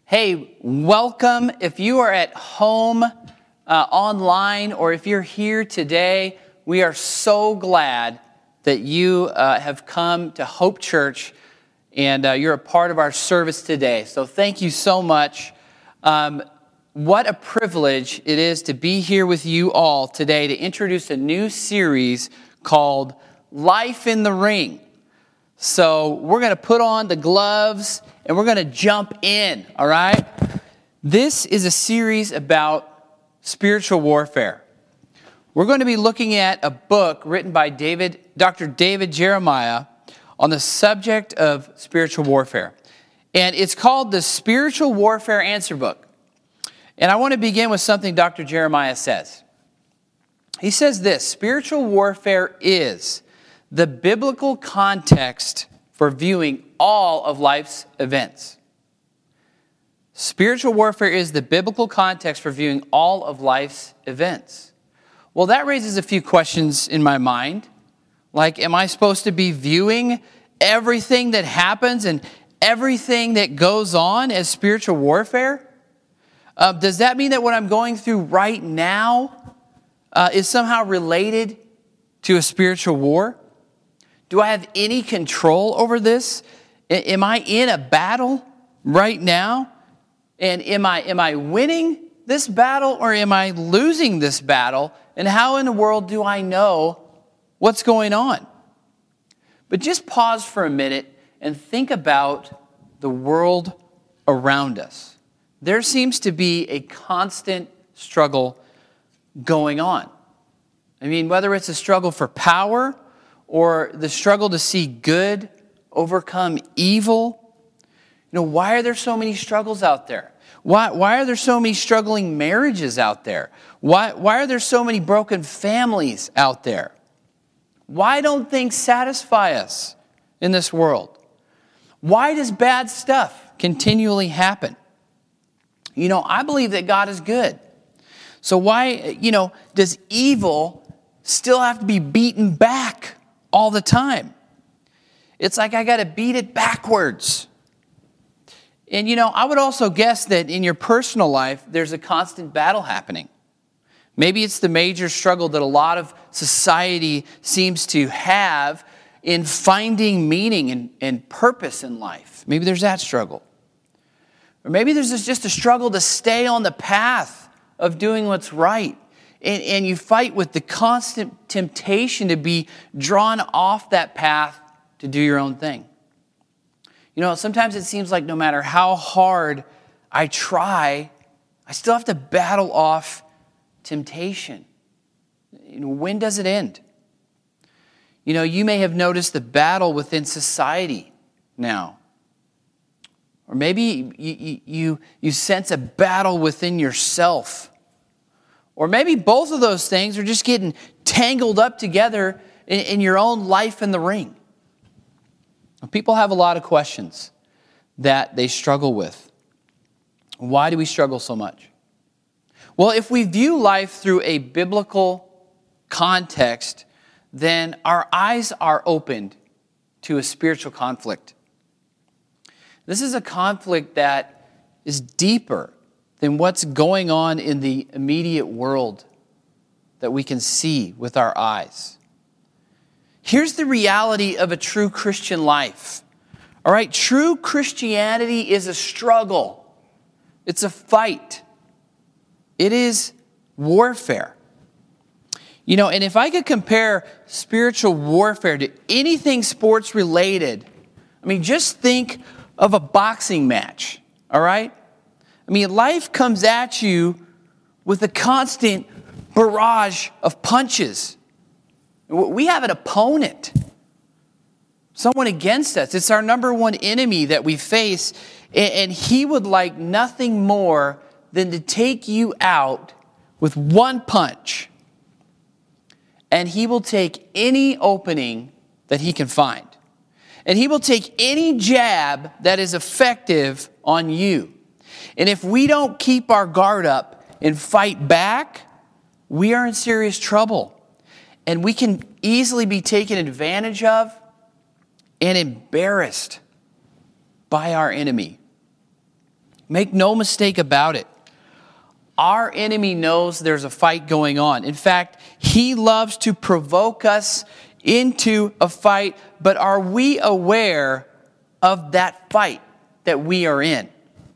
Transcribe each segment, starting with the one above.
Hey, welcome. If you are at home, online, or if you're here today, we are so glad that you have come to Hope Church and you're a part of our service today. So thank you so much. What a privilege it is to be here with you all today to introduce a new series called Life in the Ring. So we're going to put on the gloves and we're going to jump in, all right? This is a series about spiritual warfare. We're going to be looking at a book written by Dr. David Jeremiah on the subject of spiritual warfare. And it's called the Spiritual Warfare Answer Book. And I want to begin with something Dr. Jeremiah says. He says this: spiritual warfare is the biblical context for viewing all of life's events. Spiritual warfare is the biblical context for viewing all of life's events. Well, that raises a few questions in my mind. Like, am I supposed to be viewing everything that happens and everything that goes on as spiritual warfare? Does that mean that what I'm going through right now is somehow related to a spiritual war? Do I have any control over this? Am I in a battle right now? And am I winning this battle or am I losing this battle? And how in the world do I know what's going on? But just pause for a minute and think about the world around us. There seems to be a constant struggle going on. I mean, whether it's a struggle for power or the struggle to see good overcome evil. You know, why are there so many struggles out there? Why are there so many struggling marriages out there? Why are there so many broken families out there? Why don't things satisfy us in this world? Why does bad stuff continually happen? You know, I believe that God is good. So why, does evil still have to be beaten back all the time? It's like I got to beat it backwards. And I would also guess that in your personal life, there's a constant battle happening. Maybe it's the major struggle that a lot of society seems to have in finding meaning and purpose in life. Maybe there's that struggle. Or maybe there's just a struggle to stay on the path of doing what's right. And you fight with the constant temptation to be drawn off that path to do your own thing. Sometimes it seems like no matter how hard I try, I still have to battle off temptation. When does it end? You may have noticed the battle within society now. Or maybe you sense a battle within yourself. Or maybe both of those things are just getting tangled up together in your own life in the ring. People have a lot of questions that they struggle with. Why do we struggle so much? Well, if we view life through a biblical context, then our eyes are opened to a spiritual conflict. This is a conflict that is deeper than what's going on in the immediate world that we can see with our eyes. Here's the reality of a true Christian life. All right, true Christianity is a struggle. It's a fight. It is warfare. And if I could compare spiritual warfare to anything sports related, just think of a boxing match, all right? Life comes at you with a constant barrage of punches. We have an opponent, someone against us. It's our number one enemy that we face, and he would like nothing more than to take you out with one punch. And he will take any opening that he can find. And he will take any jab that is effective on you. And if we don't keep our guard up and fight back, we are in serious trouble. And we can easily be taken advantage of and embarrassed by our enemy. Make no mistake about it. Our enemy knows there's a fight going on. In fact, he loves to provoke us into a fight, but are we aware of that fight that we are in?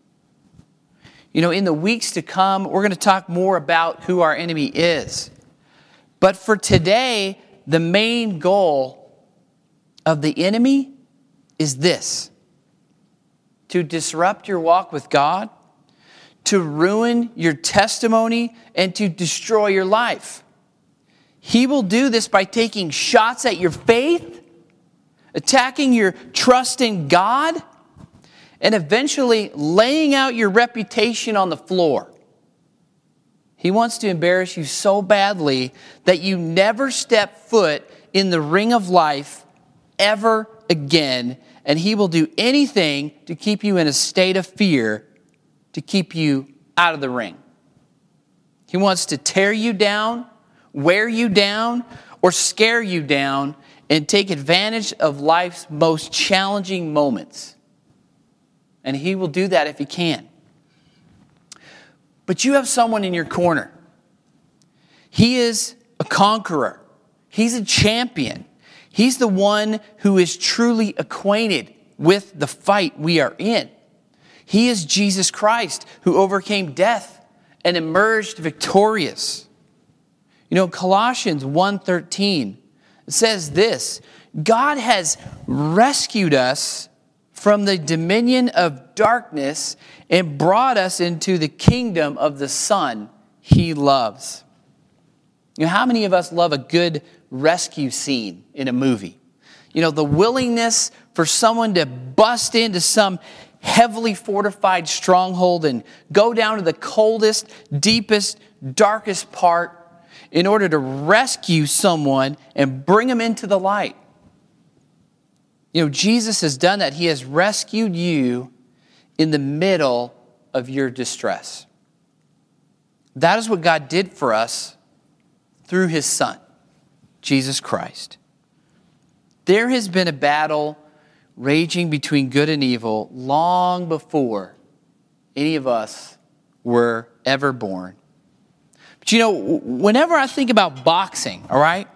You know, in the weeks to come, we're going to talk more about who our enemy is. But for today, the main goal of the enemy is this: to disrupt your walk with God, to ruin your testimony, and to destroy your life. He will do this by taking shots at your faith, attacking your trust in God, and eventually laying out your reputation on the floor. He wants to embarrass you so badly that you never step foot in the ring of life ever again, and he will do anything to keep you in a state of fear, to keep you out of the ring. He wants to tear you down, wear you down, or scare you down and take advantage of life's most challenging moments. And he will do that if he can. But you have someone in your corner. He is a conqueror. He's a champion. He's the one who is truly acquainted with the fight we are in. He is Jesus Christ, who overcame death and emerged victorious. You know, Colossians 1:13, it says this: God has rescued us from the dominion of darkness and brought us into the kingdom of the Son he loves. You know, how many of us love a good rescue scene in a movie? You know, the willingness for someone to bust into some heavily fortified stronghold and go down to the coldest, deepest, darkest part in order to rescue someone and bring them into the light. You know, Jesus has done that. He has rescued you in the middle of your distress. That is what God did for us through his Son, Jesus Christ. There has been a battle raging between good and evil long before any of us were ever born. But you know, whenever I think about boxing, all right,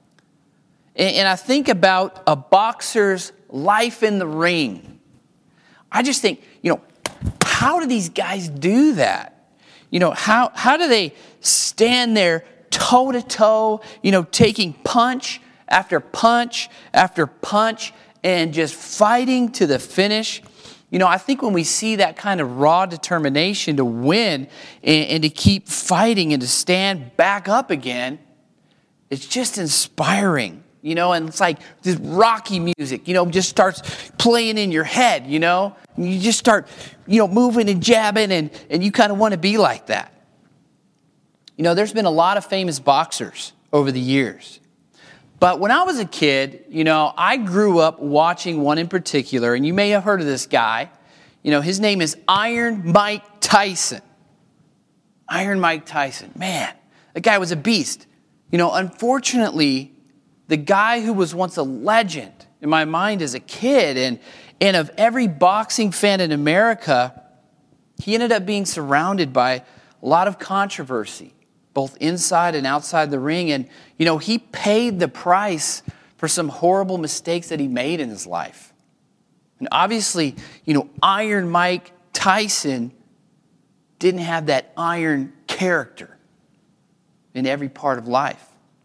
and I think about a boxer's life in the ring, I just think, you know, how do these guys do that? You know, how do they stand there toe to toe, you know, taking punch after punch after punch and just fighting to the finish? You know, I think when we see that kind of raw determination to win and to keep fighting and to stand back up again, it's just inspiring. You know, and it's like this Rocky music, you know, just starts playing in your head, you know. And you just start, you know, moving and jabbing, and you kind of want to be like that. You know, there's been a lot of famous boxers over the years. But when I was a kid, you know, I grew up watching one in particular, and you may have heard of this guy. You know, his name is Iron Mike Tyson. Iron Mike Tyson. Man, that guy was a beast. You know, unfortunately, the guy who was once a legend in my mind as a kid and of every boxing fan in America, he ended up being surrounded by a lot of controversy, both inside and outside the ring. And, you know, he paid the price for some horrible mistakes that he made in his life. And obviously, you know, Iron Mike Tyson didn't have that iron character in every part of life.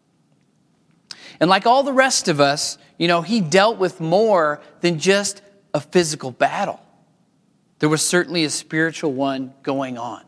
And like all the rest of us, you know, he dealt with more than just a physical battle. There was certainly a spiritual one going on.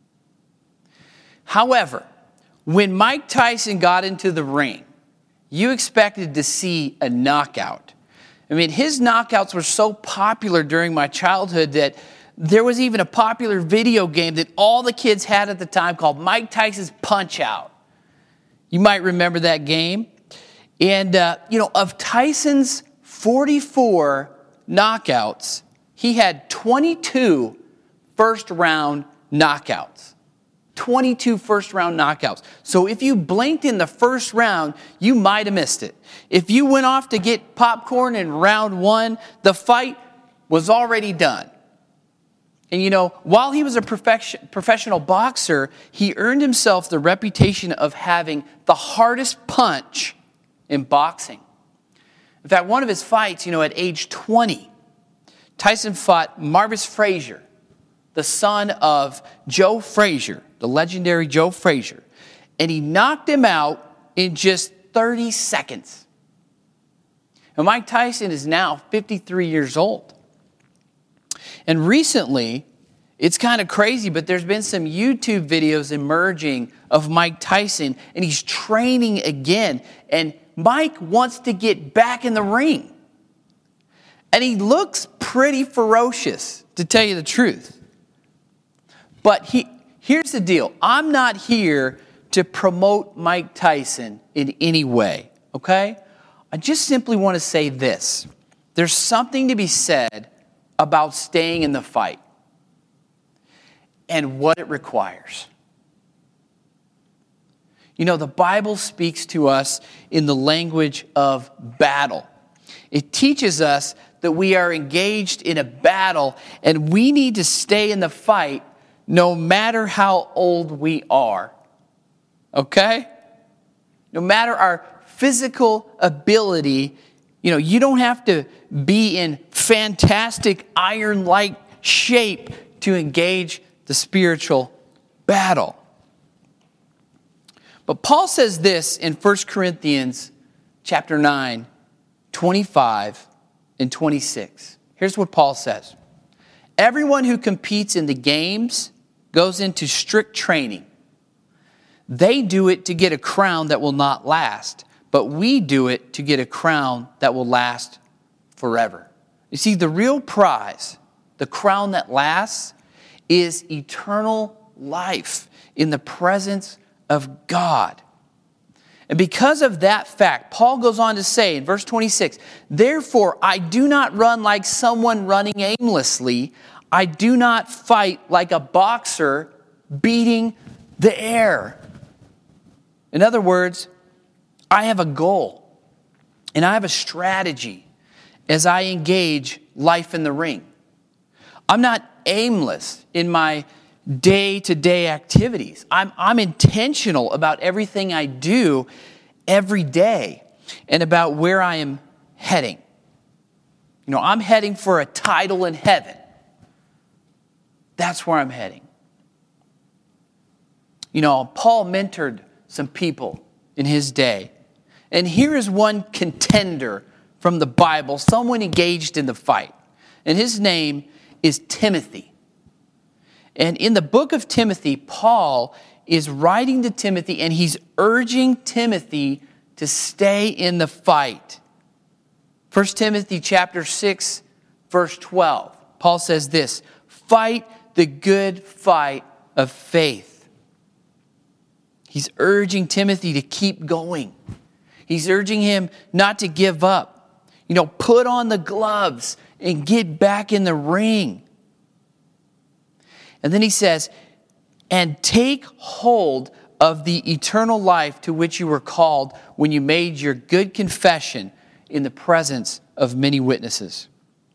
However, when Mike Tyson got into the ring, you expected to see a knockout. I mean, his knockouts were so popular during my childhood that there was even a popular video game that all the kids had at the time called Mike Tyson's Punch-Out. You might remember that game. And, you know, of Tyson's 44 knockouts, he had 22 first-round knockouts. 22 first-round knockouts. So if you blinked in the first round, you might have missed it. If you went off to get popcorn in round one, the fight was already done. And while he was a professional boxer, he earned himself the reputation of having the hardest punch in boxing. In fact, one of his fights, at age 20, Tyson fought Marvis Frazier, the son of Joe Frazier, the legendary Joe Frazier. And he knocked him out in just 30 seconds. And Mike Tyson is now 53 years old. And recently, it's kind of crazy, but there's been some YouTube videos emerging of Mike Tyson, and he's training again. And Mike wants to get back in the ring. And he looks pretty ferocious, to tell you the truth. But here's the deal. I'm not here to promote Mike Tyson in any way, okay? I just simply want to say this. There's something to be said about staying in the fight and what it requires. The Bible speaks to us in the language of battle. It teaches us that we are engaged in a battle and we need to stay in the fight no matter how old we are. Okay? No matter our physical ability, you don't have to be in fantastic iron-like shape to engage the spiritual battle. But Paul says this in 1 Corinthians chapter 9, 25 and 26. Here's what Paul says. Everyone who competes in the games goes into strict training. They do it to get a crown that will not last, but we do it to get a crown that will last forever. You see, the real prize, the crown that lasts, is eternal life in the presence of God. And because of that fact, Paul goes on to say in verse 26, therefore I do not run like someone running aimlessly. I do not fight like a boxer beating the air. In other words, I have a goal and I have a strategy as I engage life in the ring. I'm not aimless in my day-to-day activities. I'm intentional about everything I do every day and about where I am heading. I'm heading for a title in heaven. That's where I'm heading. Paul mentored some people in his day. And here is one contender from the Bible, someone engaged in the fight. And his name is Timothy. And in the book of Timothy, Paul is writing to Timothy and he's urging Timothy to stay in the fight. 1 Timothy chapter 6, verse 12. Paul says this, fight the good fight of faith. He's urging Timothy to keep going. He's urging him not to give up. Put on the gloves and get back in the ring. And then he says, and take hold of the eternal life to which you were called when you made your good confession in the presence of many witnesses.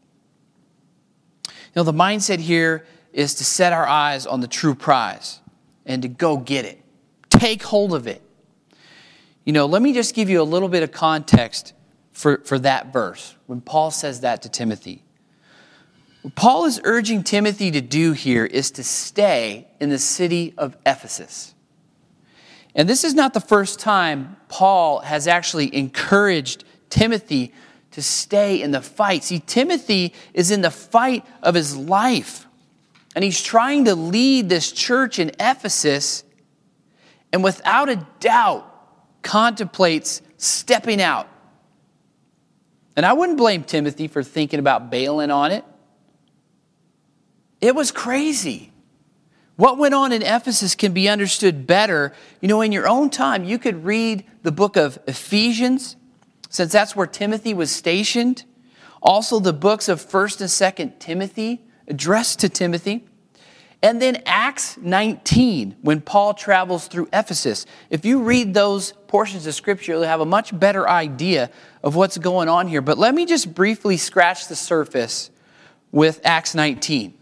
The mindset here is to set our eyes on the true prize and to go get it. Take hold of it. Let me just give you a little bit of context for that verse when Paul says that to Timothy. What Paul is urging Timothy to do here is to stay in the city of Ephesus. And this is not the first time Paul has actually encouraged Timothy to stay in the fight. See, Timothy is in the fight of his life. And he's trying to lead this church in Ephesus, and without a doubt contemplates stepping out. And I wouldn't blame Timothy for thinking about bailing on it. It was crazy. What went on in Ephesus can be understood better. In your own time, you could read the book of Ephesians, since that's where Timothy was stationed. Also the books of 1st and 2nd Timothy, addressed to Timothy. And then Acts 19, when Paul travels through Ephesus. If you read those portions of Scripture, you'll have a much better idea of what's going on here. But let me just briefly scratch the surface with Acts 19.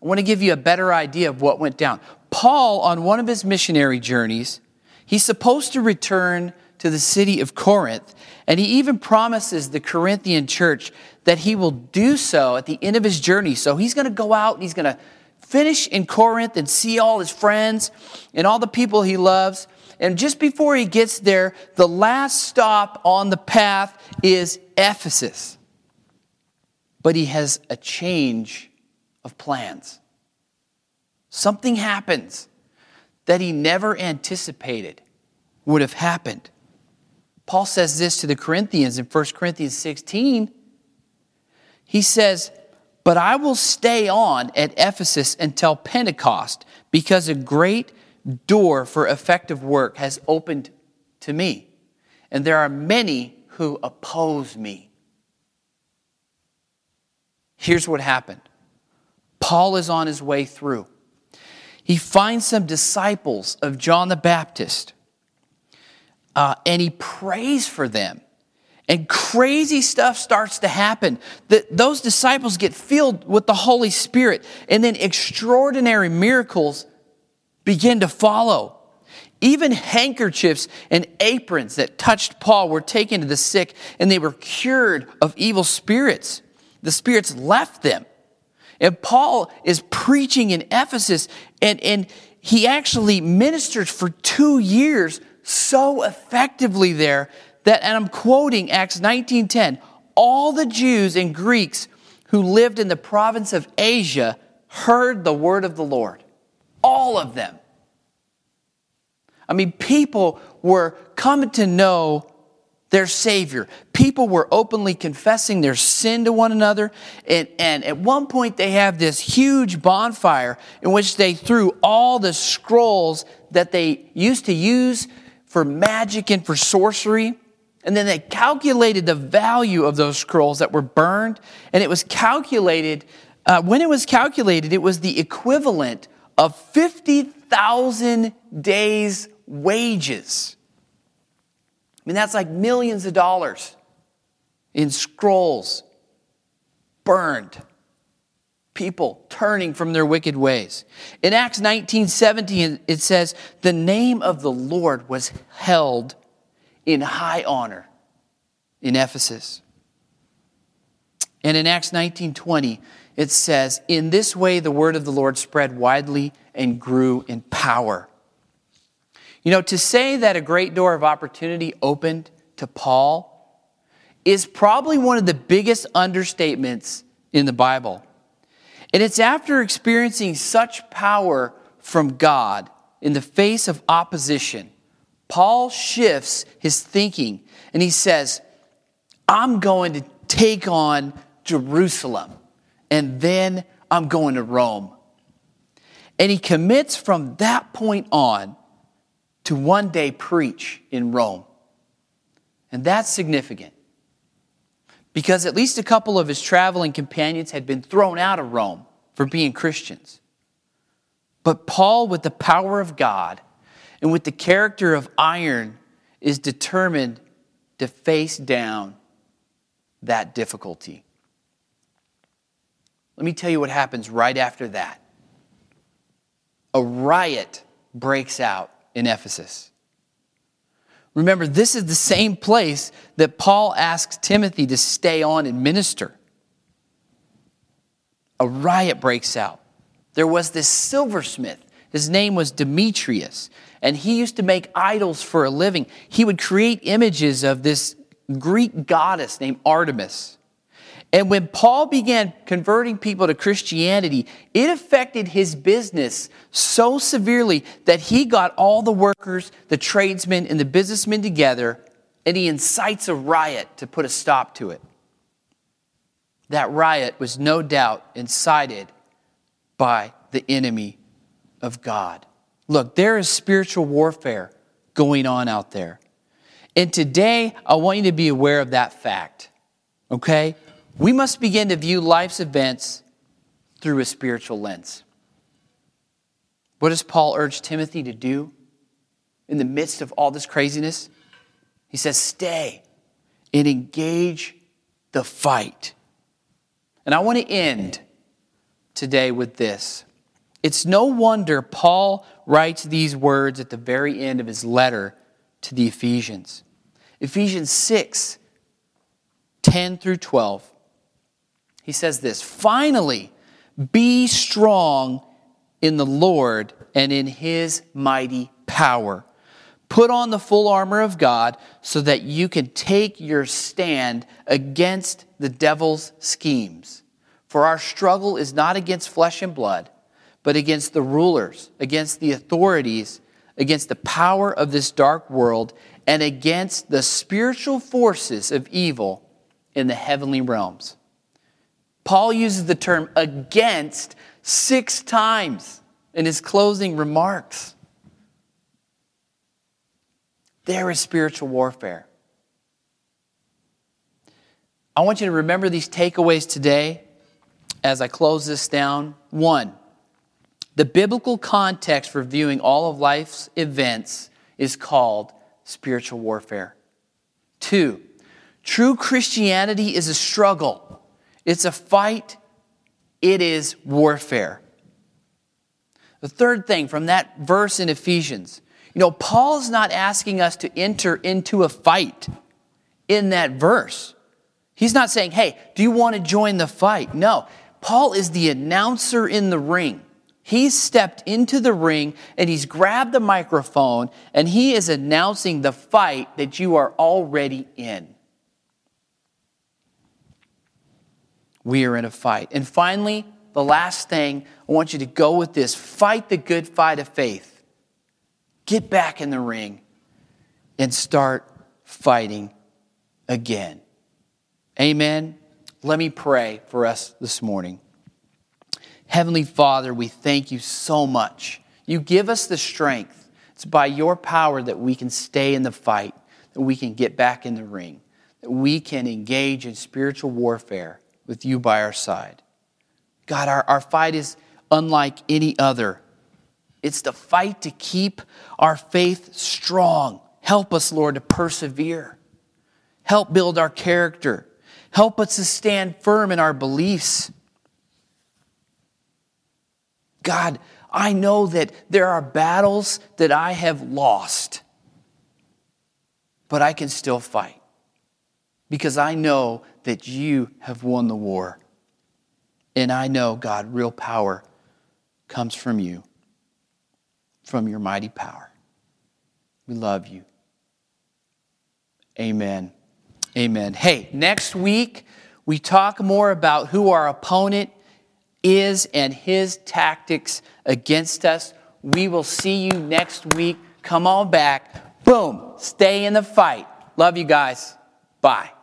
I want to give you a better idea of what went down. Paul, on one of his missionary journeys, he's supposed to return to the city of Corinth, and he even promises the Corinthian church that he will do so at the end of his journey. So he's going to go out and he's going to finish in Corinth and see all his friends and all the people he loves. And just before he gets there, the last stop on the path is Ephesus. But he has a change of plans. Something happens that he never anticipated would have happened. Paul says this to the Corinthians in 1 Corinthians 16. He says, "But I will stay on at Ephesus until Pentecost, because a great door for effective work has opened to me, and there are many who oppose me." Here's what happened. Paul is on his way through. He finds some disciples of John the Baptist, and he prays for them. And crazy stuff starts to happen. Those disciples get filled with the Holy Spirit, and then extraordinary miracles begin to follow. Even handkerchiefs and aprons that touched Paul were taken to the sick, and they were cured of evil spirits. The spirits left them. And Paul is preaching in Ephesus, and he actually ministered for 2 years so effectively there that, and I'm quoting Acts 19:10, all the Jews and Greeks who lived in the province of Asia heard the word of the Lord. All of them. I mean, people were coming to know their Savior. People were openly confessing their sin to one another. And at one point they have this huge bonfire in which they threw all the scrolls that they used to use for magic and for sorcery. And then they calculated the value of those scrolls that were burned. And it was calculated, when it was calculated, it was the equivalent of 50,000 days' wages. I mean, that's like millions of dollars in scrolls burned. People turning from their wicked ways. In Acts 19:17, it says, "The name of the Lord was held in high honor in Ephesus." And in Acts 19:20, it says, "In this way the word of the Lord spread widely and grew in power." You know, to say that a great door of opportunity opened to Paul is probably one of the biggest understatements in the Bible. And it's after experiencing such power from God in the face of opposition, Paul shifts his thinking and he says, I'm going to take on Jerusalem and then I'm going to Rome. And he commits from that point on to one day preach in Rome. And that's significant because at least a couple of his traveling companions had been thrown out of Rome for being Christians. But Paul, with the power of God and with the character of iron, is determined to face down that difficulty. Let me tell you what happens right after that. A riot breaks out in Ephesus. Remember, this is the same place that Paul asks Timothy to stay on and minister. A riot breaks out. There was this silversmith. His name was Demetrius, and he used to make idols for a living. He would create images of this Greek goddess named Artemis. And when Paul began converting people to Christianity, it affected his business so severely that he got all the workers, the tradesmen, and the businessmen together, and he incites a riot to put a stop to it. That riot was no doubt incited by the enemy of God. Look, there is spiritual warfare going on out there. And today, I want you to be aware of that fact, okay? We must begin to view life's events through a spiritual lens. What does Paul urge Timothy to do in the midst of all this craziness? He says, stay and engage the fight. And I want to end today with this. It's no wonder Paul writes these words at the very end of his letter to the Ephesians. Ephesians 6, 10 through 12. He says this, "Finally, be strong in the Lord and in His mighty power. Put on the full armor of God so that you can take your stand against the devil's schemes. For our struggle is not against flesh and blood, but against the rulers, against the authorities, against the power of this dark world, and against the spiritual forces of evil in the heavenly realms." Paul uses the term against 6 times in his closing remarks. There is spiritual warfare. I want you to remember these takeaways today as I close this down. 1, the biblical context for viewing all of life's events is called spiritual warfare. 2, true Christianity is a struggle. It's a fight. It is warfare. The third thing from that verse in Ephesians, Paul's not asking us to enter into a fight in that verse. He's not saying, hey, do you want to join the fight? No, Paul is the announcer in the ring. He's stepped into the ring and he's grabbed the microphone and he is announcing the fight that you are already in. We are in a fight. And finally, the last thing, I want you to go with this. Fight the good fight of faith. Get back in the ring and start fighting again. Amen. Let me pray for us this morning. Heavenly Father, we thank you so much. You give us the strength. It's by your power that we can stay in the fight, that we can get back in the ring, that we can engage in spiritual warfare with you by our side. God, our fight is unlike any other. It's the fight to keep our faith strong. Help us, Lord, to persevere. Help build our character. Help us to stand firm in our beliefs. God, I know that there are battles that I have lost, but I can still fight because I know that you have won the war. And I know, God, real power comes from you, from your mighty power. We love you. Amen. Amen. Hey, next week we talk more about who our opponent is and his tactics against us. We will see you next week. Come on back. Boom. Stay in the fight. Love you guys. Bye.